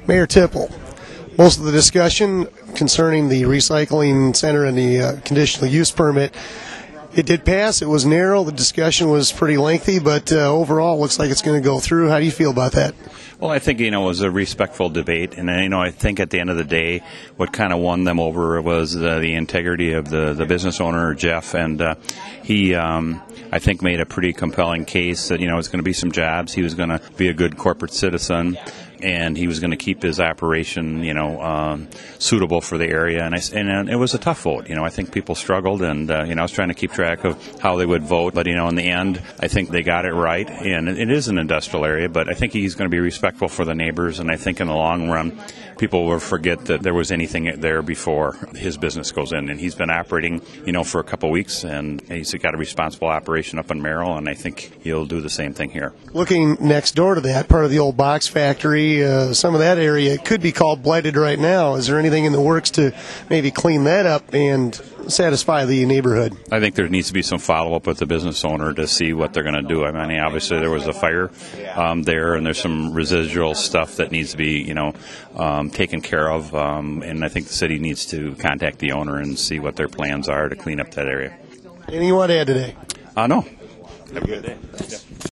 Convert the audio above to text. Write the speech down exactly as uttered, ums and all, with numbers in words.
Mayor Tipple, most of the discussion concerning the recycling center and the uh, conditional use permit, it did pass. It was narrow. The discussion was pretty lengthy, but uh, overall it looks like it's going to go through. How do you feel about that? Well, I think, you know, it was a respectful debate, and, you know, I think at the end of the day, what kind of won them over was uh, the integrity of the, the business owner, Jeff, and uh, he, um, I think, made a pretty compelling case that, you know, it's going to be some jobs. He was going to be a good corporate citizen, and he was going to keep his operation, you know, um, suitable for the area. And, I, and it was a tough vote. You know, I think people struggled, and, uh, you know, I was trying to keep track of how they would vote. But, you know, in the end, I think they got it right. And it is an industrial area, but I think he's going to be respectful for the neighbors. And I think in the long run, people will forget that there was anything there before his business goes in. And he's been operating, you know, for a couple of weeks, and he's got a responsible operation up in Merrill, and I think he'll do the same thing here. Looking next door to that, part of the old box factory, uh, some of that area could be called blighted right now. Is there anything in the works to maybe clean that up and satisfy the neighborhood? I think there needs to be some follow-up with the business owner to see what they're going to do. I mean, obviously there was a fire um, there, and there's some residual stuff that needs to be, you know, um, taken care of. Um, and I think the city needs to contact the owner and see what their plans are to clean up that area. Anything you want to add today? Uh, no. Have a good day.